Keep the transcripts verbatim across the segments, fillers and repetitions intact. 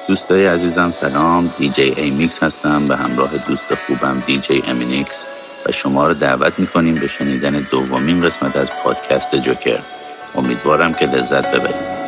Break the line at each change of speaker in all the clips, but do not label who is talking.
دوستای عزیزم سلام، دی جی ایمیکس هستم به همراه دوست خوبم دی جی امینیکس و شما رو دعوت میکنیم به شنیدن دومین قسمت از پادکست جوکر. امیدوارم که لذت ببرید.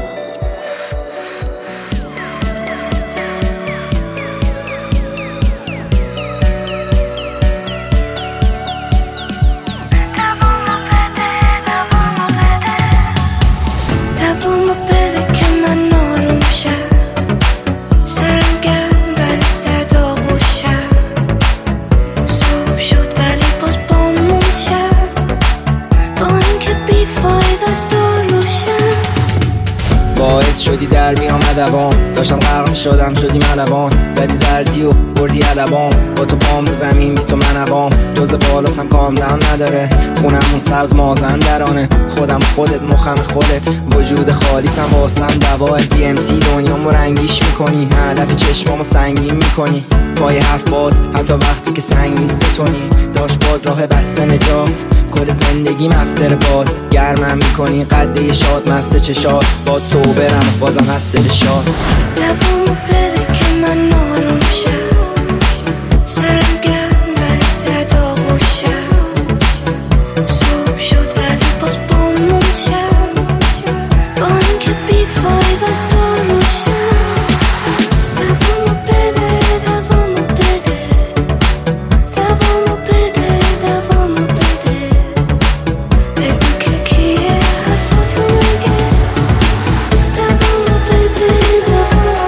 باعث شدی در می آمدوام، داشتم غرق شدم شدی ملوان، زدی زردی و بردی علوام، با تو پام رو زمین بی تو منوام، لوز بالاتم کامدن نداره، خونمون سبز مازن درانه، خودم خودت مخم خودت، وجود خالیتم واسم دواه، دی ام تی دنیامو رنگیش میکنی، هدف چشمامو سنگین میکنی، پای حرف باد حتی وقتی که سنگ نیست تونی، داشت باد راه بسته نجات، کل زندگی مفتر باد، گرمم میکنی قده شاد مست چشاد، باد صوبرم بازم هست دل شاد.
دوامو بده که من آروم شم، سرم گرم ولی صدا گوشم، صبح شد ولی باز بامون شم، با اینکه بی فایده است داروشم. دوامو بده دوامو بده دوامو بده دوامو بده، بگو که کیه حرفاتو میگه. دوامو بده دوامو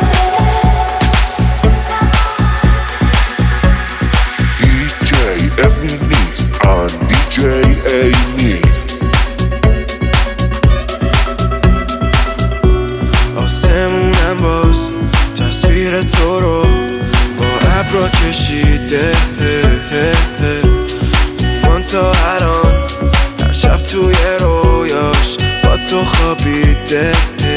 دی جی Eminis on دی جی Eminis.
آسمونم باز تصویر تو رو با ابرا کشیده، من تا الان هر شب توی رویاش با تو خوابیده،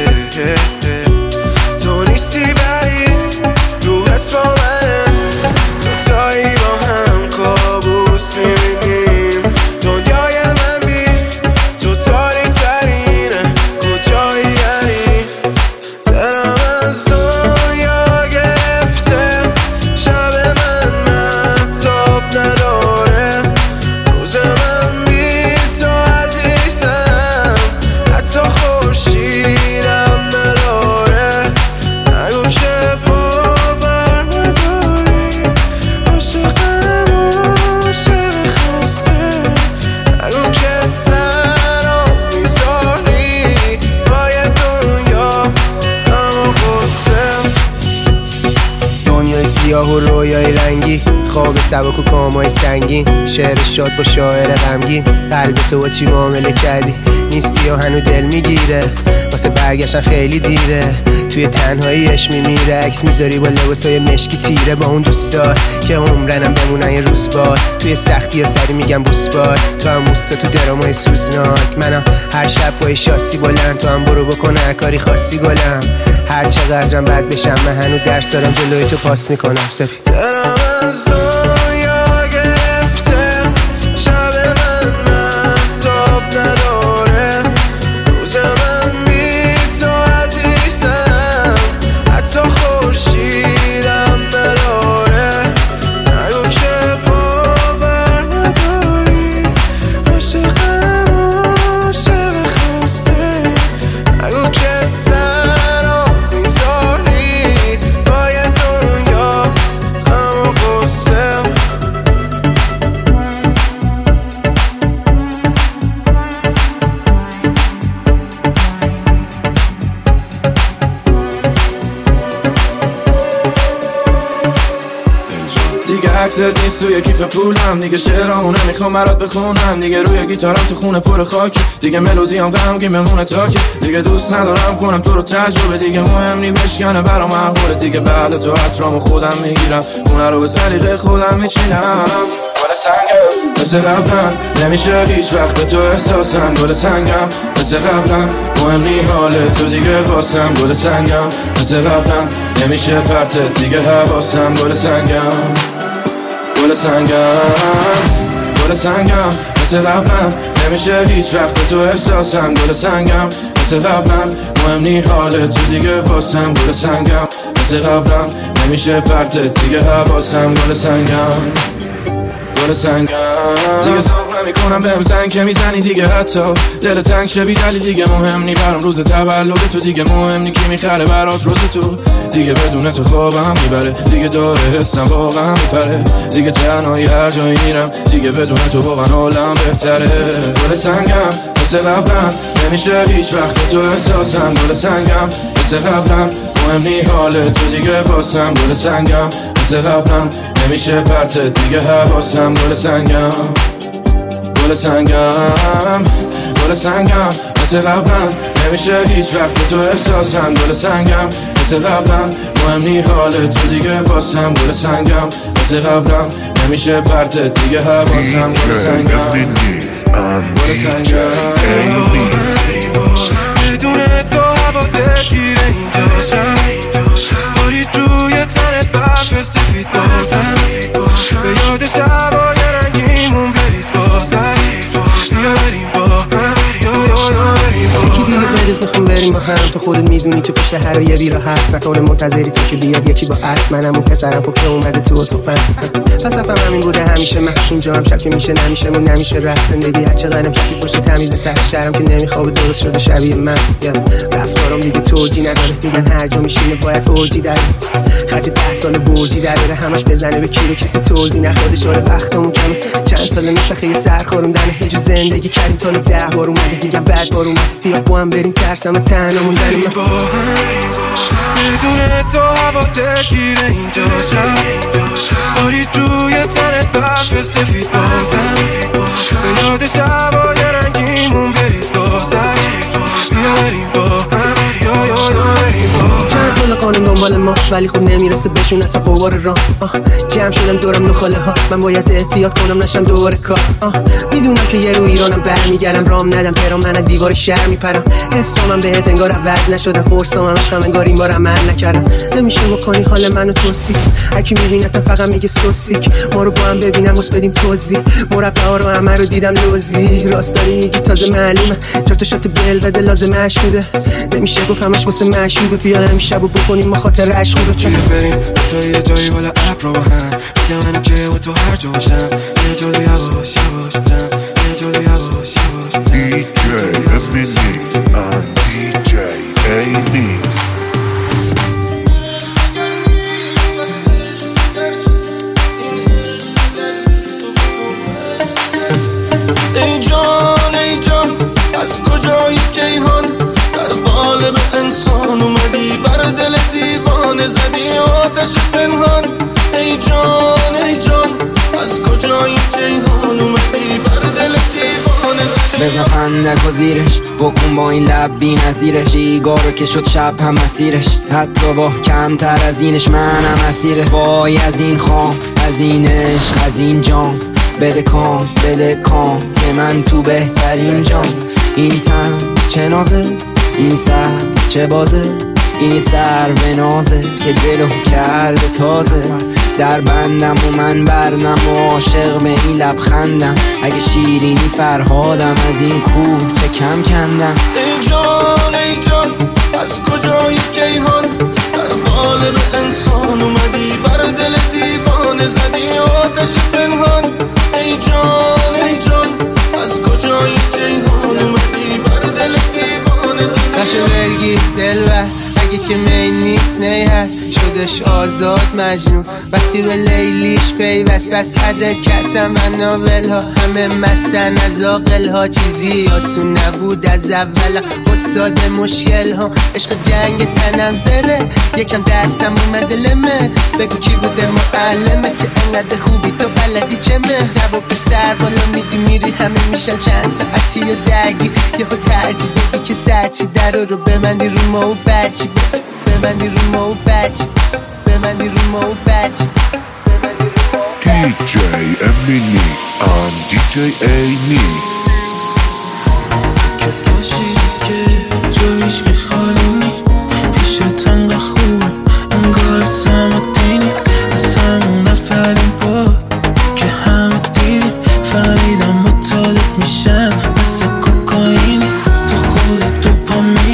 تو نیستی ولی روحت با منه، تو تایی با هم کابوس میبینیم، دنیای من بی تو تاریک ترینه، کجایی یعنی دلم از دنیا گرفته، شب من مهتاب نداره، روز من بی تو عزیزم، حتی خورشیدم نداره، نگو که باور نداری، عاشقم عاشق خواسته، نگو که تنها میذاری باید دنیا غم و غصه.
دنیای سیاه و رویای رنگی، خواب سبک و کامای سنگین، شعر شاد با شاعر غمگین، قلب تو با چی معامله کردی، نیستی و هنو دل میگیره، واسه برگشتن خیلی دیره، توی تنهاییش میمیره، عکس میذاری با لباسای مشکی تیره، با اون دوستا که عمرنم بمونن یه روز بار، توی سختی ها سری میگم بوس بار، تو هم موستا تو درامای سوزناک، منم هر شب با شاسی بلند، تو هم برو بکنه هر کاری خاصی گلم، هر چقدرم بد بشم من هنو درس دارم جلوی تو پاس میکنم سفید.
دلم از دنیا گرفته، شب من مهتاب نداره، روز من بی تو عزیزم، حتی خورشیدم نداره، نگو که باور نداری، عاشقم عاشق خواسته، نگو که تنها میذاری باید دنیا غم و غصه. دیگه عکست نیست توی کیف پولم، دیگه شعرامو نمیخوام برات بخونم، دیگه روی گیتارم تو خونه پر خاکی، دیگه ملودیام غمگین بمونه تاکی، دیگه دوست ندارم کنم تو رو تجربه، دیگه مهم نی بشکنه برام محبوله، دیگه بعد تو عطرامو خودم میگیرم، خونه رو به سلیقه خودم میچینم، گل سنگم مثل قبلم، نمیشه هیچ وقت به تو احساسم، گل سنگم مثل قبلم، مهم نی حال تو دیگه واسم، گل سنگم مثل قبلم، نمیشه پرتت دیگه حواسم، گل سنگم گل سنگم گل سنگم مثل قبلم، نمیشه هیچ وقت به تو احساسم، گل سنگم مثل قبلم، مهم نی حالت تو دیگه واسم گل سنگم، مثل قبلم نمیشه پرتت دیگه حواسم گل سنگم، گل سنگم دیگه ذوق نمیکنم بهم زنگ که میزنی دیگه، حتی دل تنگ شه بی دلیل دیگه مهم نی برام روز تولد تو، دیگه مهم نی کی میخره برات روز تو، دیگه بدون تو خوابم میبره، دیگه داره حسم واقعا میپره، دیگه تنهایی هر جایی میرم، دیگه بدون تو واقعا حالم بهتره، گل سنگم مثل قبلم نمیشه هیچ وقت تو احساسم، گل سنگم مثل قبلم مهم نی حالت تو دیگه واسم، گل سنگم مثل قبلم نمیشه پرتت دیگه حواسم، گل سنگم گل سنگم گل سنگم مثل قبلم نمیشه هیچ وقت تو احساسم، گل سنگم مثل قبلم مهم نی حالت تو دیگه واسم، گل سنگم مثل قبلم نمیشه پرتت دیگه حواسم، گل سنگم گل سنگم
بدون تو هوا دلگیر اینجاشم، بارید روی تنت برف سفید بازم، به یاد شبای رنگیمون بریز بازش، بیا بریم با هم، یا یا یا بریم با هم.
یکی دیگه بریز میخوام بریم با هم، تو خودت میدونی که پیش هر یه بیرا هست، نکنه منتظری تو که بیاد یکی با عطر، منم اون پسرم خب که اومده تو اتاقم، فلسفه‌م همین بوده همیشه، من اینجا هم شب که میشه نمیشه من نمیشه رفت، زندگی هر چقدرم کسی پشت تمیزه ته شهرم که نمیخوابه درست شده شبیه من، رفتارم دیگه توجی نداره، میگن هر جا میشینه باید اوجی داره، خرج ده سال بوجی داره، همش بزنه به کی رو کسی توضیح نخوده، شده وقتمون کمه، چند سال نشخه سرخورم دنه، یه جو زندگی کردیم تا ده بار اومده، میگم بعد بار اومده، بیا با هم بریم ترسم تنها موندن من،
بدون تو هوا دلگیر اینجاشم، بارید روی تنت برف سفید بازم، به یاد شبای رنگیمون بریز بازش، بیا بریم با هم، یا یا یا بریم با هم.
چند سال قانون دنبال ماش ولی خب نمیرسه بشونه تا قوار راه، جمع شدن دورم نخاله ها، من باید احتیاط کنم نشم دوباره کار، میدونم که یه رو ایرانم برمیگردم، رام ندم پرام من دیوار شهر میپرم، حسامم بهت انگار عوض نشدن، فرسام همش خم انگار این بار عمل نکردم، نمیشه بکنی حال منو توصیف، هر کی میبینتم فقط میگه سوسیک، ما رو با هم ببینم واسه بدیم توضیح، مربع ها رو همه رو دیدم لوزی، راست داری میگی تازه معلومه، چهار تا شات بل بده لازم مشهوده، نمیشه گفت همش واسه مشهوده، بیا امشبو بکنیم ما خاطرش خوبه، چون
بریم تا یه جایی بالا ابر با هم، میگم منو که و تو هر جا باشم، یه جلو یواش یواش برم، یه جلو یواش یواش.
دی جی Eminix and دی جی A-Mix.
ای جان ای جان از کجایی کیهان، در قالب انسان اومدی بر دل دیوانه زدی آتش پنهان، ای جان ای جان از کجایی کیهان اومدی بر دل دیوانه زدی،
بزن فندک و زیرش بکن با این لب بی نظیرش، ایگارو که شد شب هم مسیرش، حتی با کمتر از اینش منم اسیره، وای از این خام از این عشق از این جام، بده کام بده کام که من تو بهترین جام، این تن چه نازه این سر چه بازه، اینی سر و نازه که دلو کرده تازه، در بندم و من بردم و عاشق به این لبخندم، اگه شیرینی فرهادم از این کوه چه کم کندم،
ای جان ای جان از کجایی کیهان، در قالب انسان اومدی بر دل دیوانه زدی آتش پنهان، ای جان ای جان از کجایی کیهان اومدی بر دل دیوانه زدی،
باشه برگی دلبر اگه که می نیست نی هست، شدش آزاد مجنون وقتی به لیلیش پیوست، بس عدر کسم و ناول ها همه مستن از آقل ها، چیزی آسون نبود از اول، استاد مشکل ها عشق جنگ تنم زره، یکم دستم اومده لمه، بگو کی بوده معلمت که انقدر خوبی تو بلدی چمه، نبا پسر بالا میدی میری همه میشن چند ساعتی و درگی، یه ها ترجی دادی که سرچی در رو ببندی رو ما و بچی، ببندی رو ما و بچی، ببندی رو ما و بچی، ببندی رو ما و بچی.
دی جی Eminix and دی جی A-Mix.
که باشی که جایش که خالی نی، پیشت انگاه خوبه انگار سمتینی، از همون اولین بار که همه دیدیم فهمیدم متعادت میشم مثل کوکائینی، تو خودت تو پا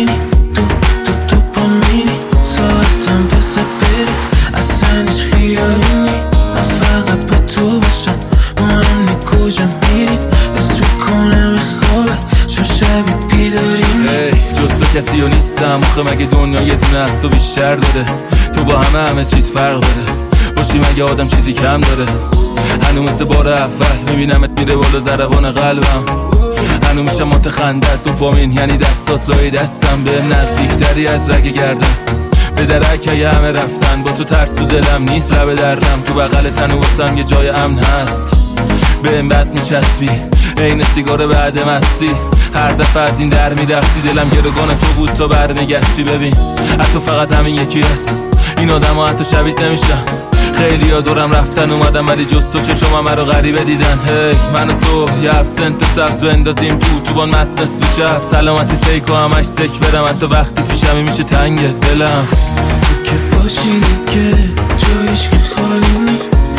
آخه مگه دنیا یه دونه از تو بیشتر داره؟ تو با همه همه چیز فرق داره باشی مگه آدم چیزی کم داره؟ هنو مثل بار اول میبینمت میره بالا ضربان قلبم، هنو میشم متخندت دوپامین یعنی دستات لای دستم به نزدیکتری از رگ گردن به درکه همه رفتن با تو ترس تو دلم نیست لب درم تو بغل تن واسم یه جای امن هست به این بد میچسبی این سیگار بعد مستی هر دفعه از این در میرفتی دلم گرگان تو بود تا برمیگشتی ببین حتی فقط همین یکی هست این آدم ها حتی شبیت نمیشن خیلی ها دورم رفتن اومدم ولی جز تو چشم همه رو غریبه دیدن هی من و تو یه ابسنت سبز بندازیم تو تو بان مست نصف شب سلامتی فیک و همش سک برم حتی وقتی پیشمی میشه تنگ دلم
که باشی دیگه جایش که خالی نی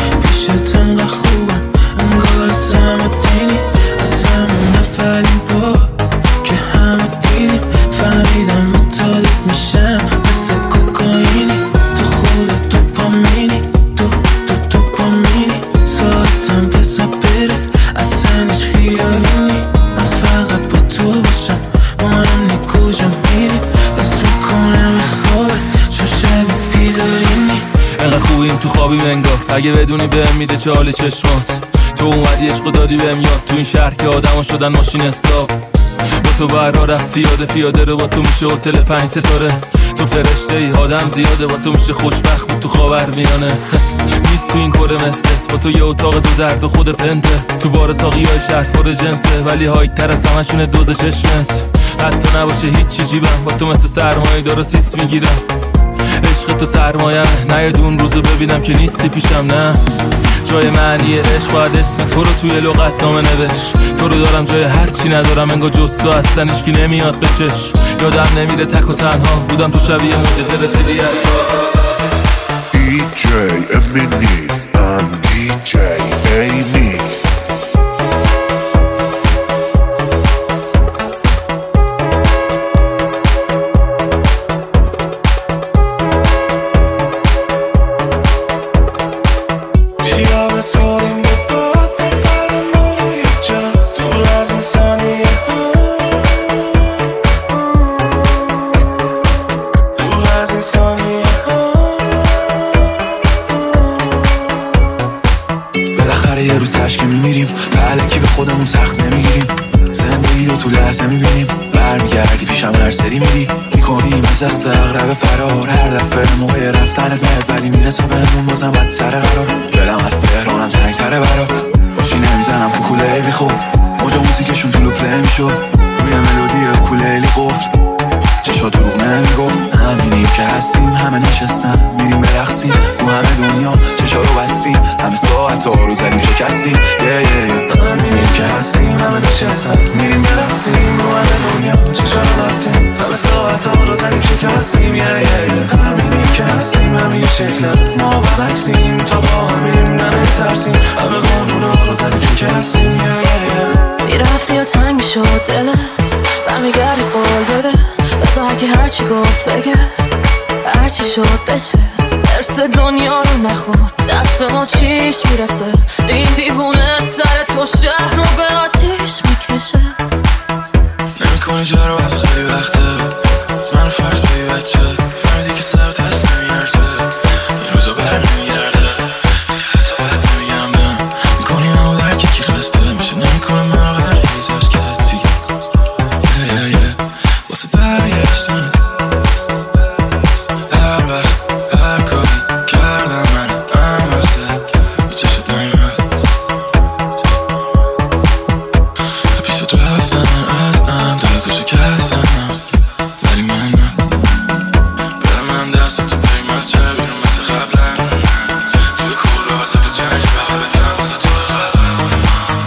پیشت انقدر خوبم انگار از همه دینی از همون نفرین با که همه دیدیم فهمیدم متعادت میشم مثل کوکاینی تو خودت تو پامینی تو تو تو پامینی ساعتم بزا بره اصلا هیچ خیالی نی من فقط با تو باشم مانم نی کجا میری بس میکنم خوابه چون شب بیدارینی
انقدر خوبیم تو خوابیم انگار اگه بدونی بهم میده چه حال چشمات تو اومدی عشق دادی بهم یاد تو این شهر که آدم ها شدن ماشین حساب با تو برا رفت پیاده پیاده رو با تو میشه هتل پنج ستاره تو فرشته ای آدم زیاده با تو میشه خوشبخت بود تو خاور میانه نیست تو این کره مثلت با تو یه اتاق دو درد و خود پنته تو بار ساقی های شهر پر جنسه ولی هایت تر از همشونه دوز چشمت حتی نباشه هیچ چی جیبم با تو مثل سرمایه داره سیس میگیرم عشق تو سرمایه نه یه دون روزو ببینم که نیستی پیشم نه جای معنی عشق باید اسم تو رو توی لغت نامه نوشت تو رو دارم جای هر چی ندارم انگار جز تو اصلا هیچکی نمیاد به چش یادم نمیره تک و تنها بودم تو شبیه معجزه رسیدی از
دی جی امینیکس and دی جی A-Mix.
یه روز تشک که میمیریم الکی به خودمون سخت نمیگیریم زندگی رو تو لحظه میبینیم برمیگردی پیشم هر سری میری میکنیم از دست اغرب فرار هر دفعه موقع رفتنت میاد ولی میرسه بهمون بازم بد سر قرار دلم از تهرانم تنگ تره برات باشی نمیزنم کوکوله بی خود موجا موسیقشون تو لوپ نمیشد روی ملودی کولیلی قفل چشا دروغ نمیگفت همینیم که هستیم همه نشستن میریم برقصیم رو همه دنیا چشا رو بستیم همه ساعت ها رو زدیم شکستیم yeah, yeah, yeah. همینیم که هستیم همه نشستن میریم برقصیم رو همه دنیا چشا رو بستیم همه ساعت ها رو زدیم شکستیم yeah, yeah, yeah. همینیم که هستیم همه یه شکلن ما برعکسیم تا با همیم نمیترسیم همه قانون ها رو زدیم شکستیم yeah, yeah, yeah.
میرفتی و تنگ شد دلت برمیگردی قول بده بذار که هرچی گفت بگه هرچی شد بشه درس دنیا رو نخور دست به ما چیش میرسه این دیوونه سر تو شهر رو به آتیش میکشه
نمیکنی جارو از خیلی وقته منو فرض بایی بچه فهمیدی که سر تست نمیارزه این روزا بر نمیگرده حتی بد نمیگم بهم میکنی منو درکی که خسته میشه نمیکنه منو برگیز از که دیگه یه یه واسه برگشتن هر وقت هر کاری کردم من هم وقته به چشت نیمد پیش تو رفتن من از ام دلتو شکستنم ولی من نه برم من دست تو بریم از چه بیرون مثل قبلن توی کوله واسه تو جنگ بقیبتم واسه تو قبلن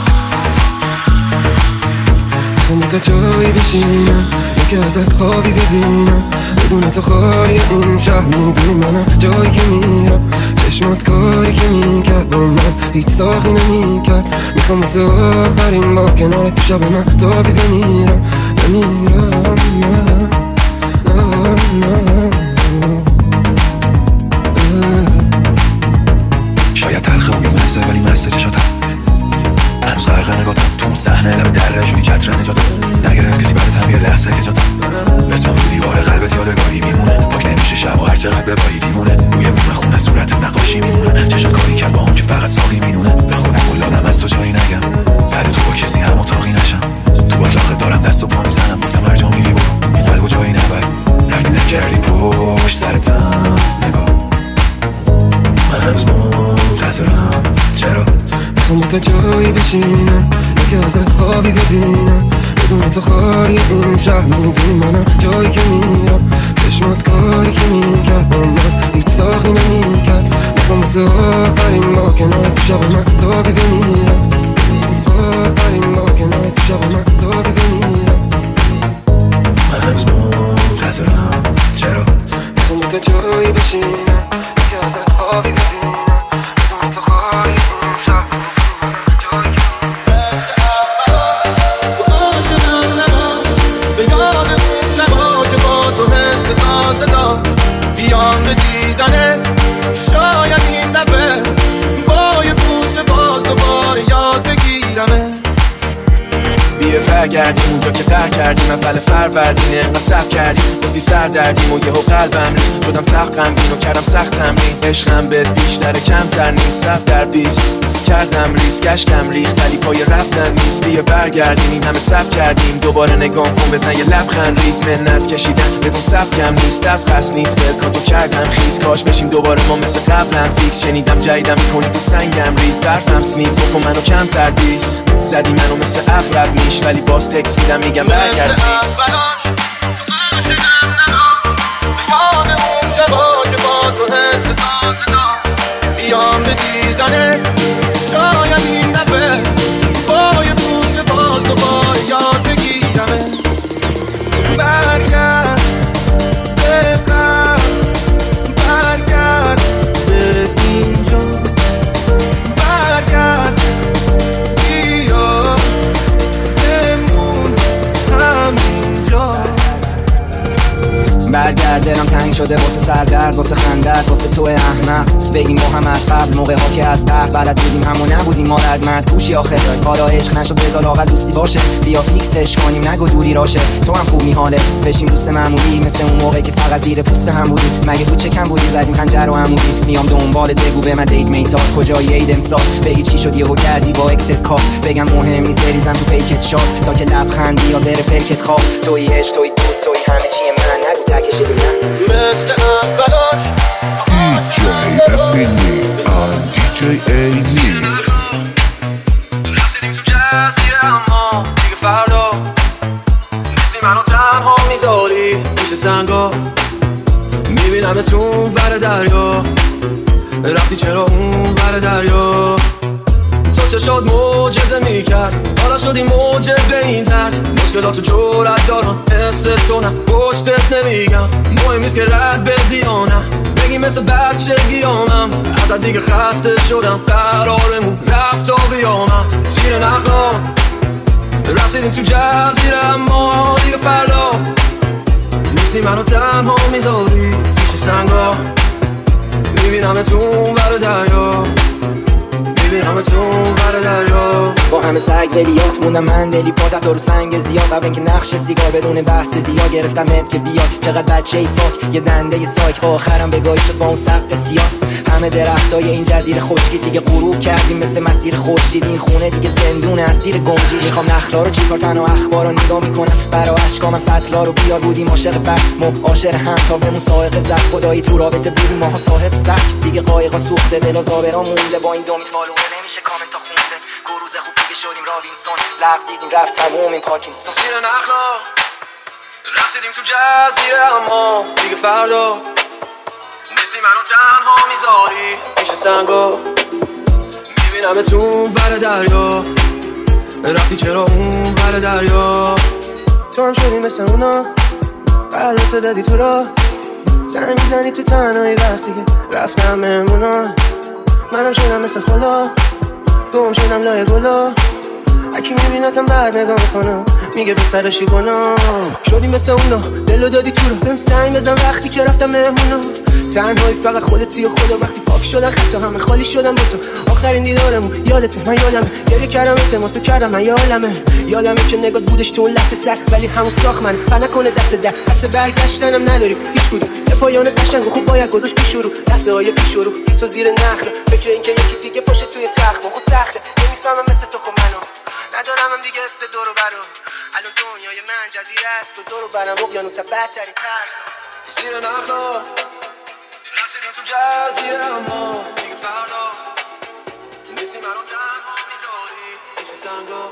خمت جایی بشینم که ازت خوابی ببینم بدون تو خالی این شهر میدونی منم جایی که میرم چشمات کاری که میکرد با من هیچ ساخی نمیکرد میخوام مثل آخرین با کنار تو شب من تابی بمیرم بمیرم نه نه نه
شاید تلخه و میمزه ولی مزه چشاتم هنوز غرقه نگاتم تو اون صحنه لب دره شدی چتر نجاتم نگرفت کسی براتم یه لحظه که جاتم اسمم رو دیوار قلبت یادگاری پشت سرتم نگاه، من هنوز منتظرم. چرا؟
میخوام با تو جایی بشینم، یکی ازت خوابی ببینم، بدون تو خالی این شهر. میدونی منم جایی که میرم، چشمات کاری که میکرد با من هیچ ساخی نمیکرد. میخوام مثل آخرین با کنار تو شب من تابی بمیرم، آخرین با کنار تو شب من تابی بمیرم.
من هنوز منتظرم. چرا؟
میخوام با تو جایی بشینم، یکی ازت خوابی ببینم، بدون تو خالی این شهر.
بیام به دیدنت، شاید این دفعه با یه بوسه باز دوباره یاد بگیرمه.
بیا برگردیم اونجا که قهر کردیم، اول فروردین انقدر صبر کردیم، گفتی سر دردیم و یهو قلبم ریخت، شدم سخت غمگین و کردم سخت تمرین. عشقم بهت بیشتره کمتر نیست، صبر در بیست کردم ریسک، اشکم ریخت ولی پای رفتن نیست. بیا برگردیم این همه صبر کردیم، دوباره نگام کن بزن یه لبخند ریز. منت کشیدن بدون سبکم نیست، از قصد نیست بلکاتو کردم خیز. کاش بشیم دوباره ما مثل قبلم فیکس، شنیدم جدیدم میکنی تو سنگم ریز. برفم سنیف کن منو کمتر دیس، زدی منو مثل اغرب میش ولی باز تکس میدم میگم برگرد پیس.
تو عاشقم نداشت به یاد اون شبا که با تو حس تازه داشت. بیام به دیدنت، شاید این دفعه با یه بوسه باز دوباره یاد بگیرمه. برگرد به قلب، برگرد به اینجا، برگرد بیا بمون همینجا.
برگرد دلم تنگ شده واسه سردرد، واسه خندت، واسه تو احمق. بگیم ما هم از قبل موقع ها که از به بلد بودیم همو نبودیم ما ردمت گوشی آخه. حالا عشق نشد بذار لااقل دوستی باشه، بیا فیکسش کنیم نگو دوری راشه. تو هم خوب میحالت بشیم دوست معمولی، مثل اون موقع که فقط زیر پوست هم بودیم. مگه بود چه کم بودی زدیم خنجر و عمودی. میام دنبالت بگو به من دیت میتات کجایی عید امسال. بگی چی شد یهو کردی با اکست کات، بگم مهم نیست بریزم تو پیکت شات تا که لبخندی یا بره پلکت خواب. توی عشق توی دوست توی همه چی من، نگو تکش نه
مثل اولاش.
دی جی امینیکس آن دی جی امینیکس.
رسیدیم تو جزیره اما دیگه فردا نیستی، منو تنها میذاری پیش سنگا. میبینم تو اون ور دریا، رفتی چرا اون ور دریا. تو چه شد معجزه میکرد، حالا شدی موجب این درد. مشکلاتو جرأت دارم حس تو نه پشتت نمیگم. مهم نیست که رد بدی یا نه، بگی مثل بچگی آمم. ازت دیگه خسته شدم، قرارمون رفت تا بیامد. زیر نخلا رسیدیم تو جزیره اما دیگه فردا نیستی، منو تنها میذاری پیش سنگا. میبینم تو اون ور دریا، میبینم تو اون ور دریا.
با همه سگ دلیات موندم من دلی پادت رو سنگ زیاد. قبل اینکه نقش سیگار بدون بحث زیاد گرفتمت که بیاد. چقدر بچه ای فاک یه دنده ی ساک، آخرم بگاهی شد با اون سقف سیاه. همه درختای این جزیره خشکی دیگه غروب کردیم مثل مسیر خورشید. این خونه دیگه زندون اسیر گنجی. میخوام نخلا رو چیکار تنها اخبار رو نگاه میکنم، برا اشکامم سطلا رو بیار. بودیم عاشق بعد مو عاشق هم تا بمون سائق زد. خدایی تو رابطه بودیم ماها صاحب سگ. دیگه قایقا سوخته دل و زابرا مونده، با این دومی فالوور نمیشه کامنت تا خونده. کروز خوب دیگه شدیم رابینسون، لغزیدیم رفت تموم این پارکینسون.
زیر نخلا رسیدیم تو جزیره اما دیگه فردا نیستی، منو تنها میذاری پیش سنگا. میبینم تو اون ور دریا، رفتی چرا اون ور دریا.
تو هم شدی مثل اونا، قلبتو دادی تو را. زنگ میزنی تو تنهایی وقتی که رفتم مهمونا. منم شدم مثل خلا، گم شدم لای گلا. اکی میبینتم بعد نگاه میکنم میگه به سرشی کنم. شدی مثل اونا دلو دادی تو رو، بهم سنگ بزن وقتی که رفتم مهمونا. تنهایی فقط خودتی و خدا، وقتی پاک شدن خطا همه خالی شدم با تو. آخرین دیدارمون یادته من یادمه، گریه کردم التماس کردم من یادمه. یادمه که نگات بودش تو لحظه سر، ولی همون ساخت من فن نکنه دست در. پس برگشتنم نداری هیچ کدوم، یه پایان قشنگ و خوب باید گذاشت پیش رو. لحظه های پیش رو تو زیر نخل، فکر این که یکی دیگه پاشه توی تخت. موقع سخته نمیفهمم مثل تو خب منو ندارم هم دیگه است دورو برو. الان دنیای من جزیره است و دورو برم اقیانوس بدترین ترس
زیر نخلا رسیدیم تو جزیره اما دیگه فردا نیستی منو تنها میذاری پیش سنگا